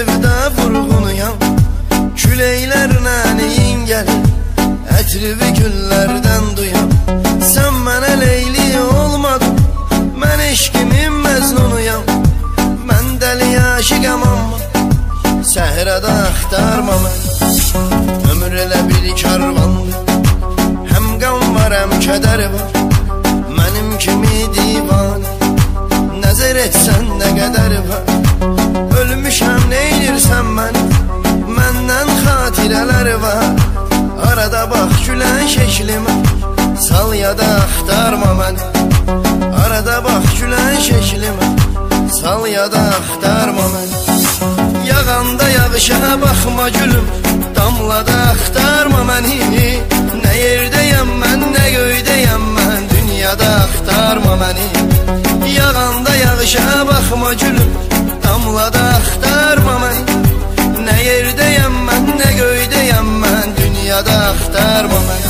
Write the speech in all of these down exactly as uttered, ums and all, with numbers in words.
sevda vurğunuyam. Küləklərlə neyin gəlir, ətrivi güllərdən duyam. Sən mənə leyli olmadın, mən eşkimin məzlunuyam. Mən dəli aşiqəm amma səhrədə axtarma mən. Ömür elə bir karvandır, həm qan var, həm kədər var. Mənim kimi divanə nəzər etsən nə qədər var. Ölmüşəm neynirsən mən, məndən xatirələr var. Arada bax gülən şəklimə, sal ya da axtarma məni. Arada bax gülən şəklimə, sal ya da axtarma məni. Yağanda yağışa baxma gülüm, damlada axtarma məni. Nə yerdəyəm mən, nə göydəyəm mən, dünyada axtarma məni. Yağanda yağışa baxma gülüm, damlada axtarma məni. Nə yerdəyəm mən, nə göydəyəm mən, dünyada axtarma məni.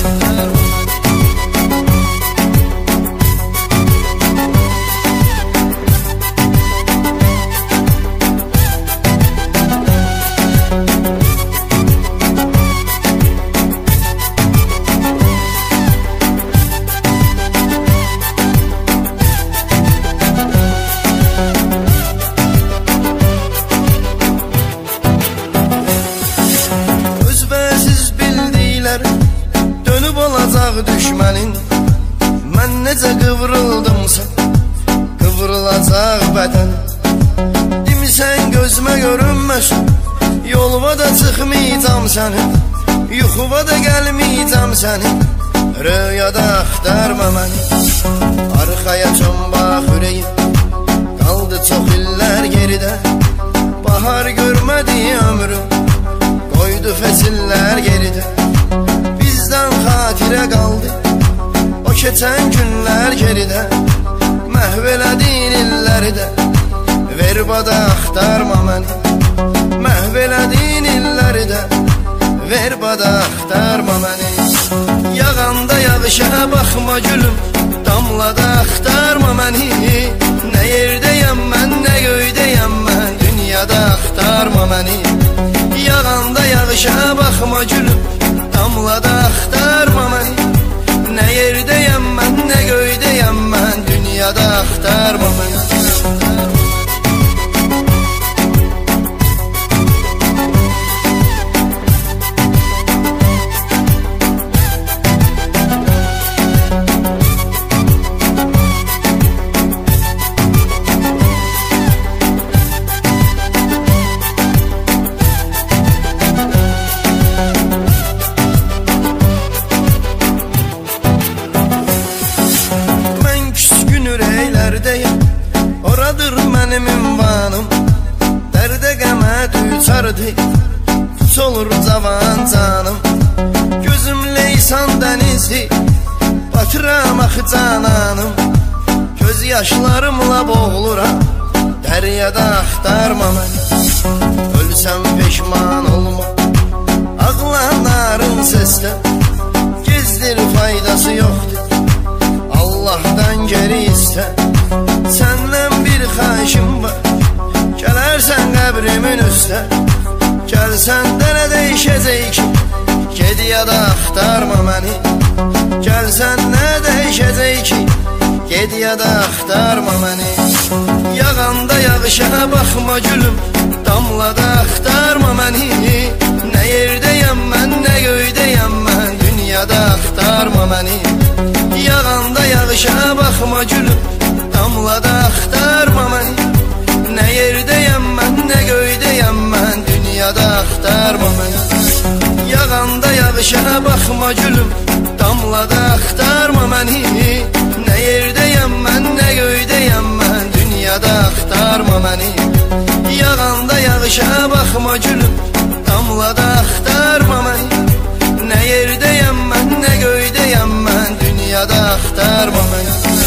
Dönüb olacaq düşmənin, mən necə qıvrıldımsa qıvrılacaq bədən. Demisən gözümə görünməsin, yoluma da çıxmayacam sənin, yuxuma da gəlməyəcəm sənin. Rüyada axtarma məni, arxaya çön bax ürəyim, qaldı çox illər geridə. Bahar görmədi ömrüm, qoydu fəsillər geridə. Bizdən xatirə qaldı o keçən günlər geridə. Məhv elədin illəri də, ver bada axtarma məni. Məhv elədin illəri də, ver bada axtarma məni. Yağanda yağışa baxma gülüm, damlada axtarma məni. Nə yerdəyəm mən, nə göydəyəm mən, dünyada axtarma məni. Yağanda yağışa baxma gülüm, damlada axtarma məni. Nə yerdəyəm mən, nə göydəyəm mən, dünyada axtarma məni. Oradır mənim ünvanım, dərdə qəmə düçardı, puç olur cavan canım. Gözüm leysan dənizi, batıram axı cananım. Göz yaşlarımla boğuluram, dəryada axtarma məni. Ölsəm peşman olma, ağlanarım səslə. Gezdir faydası yoxdur, Allahdan geri istə. Səndən bir xahişim var, gələrsən qəbrimin üstə. Gəlsən də nə dəyişəcək ki, ged ya da axtarma məni. Gəlsən nə dəyişəcək ki, ged ya da axtarma məni. Yağanda yağışa baxma gülüm, damlada axtarma məni. Nə yerdəyəm mən, nə göydəyəm mən, dünyada axtarma məni. Yağanda yağışa baxma gülüm, damlada axtarma məni. Nə yerdəyəm mən, nə göydəyəm mən, dünyada axtarma məni. Yağanda yağışa baxma gülüm, damlada axtarma məni. Nə yerdəyəm mən, nə göydəyəm mən, dünyada axtarma məni. Yağanda yağışa baxma gülüm, damlada axtarma məni. Nə yerdəyəm mən, nə göydəyəm mən, dünyada axtarma məni.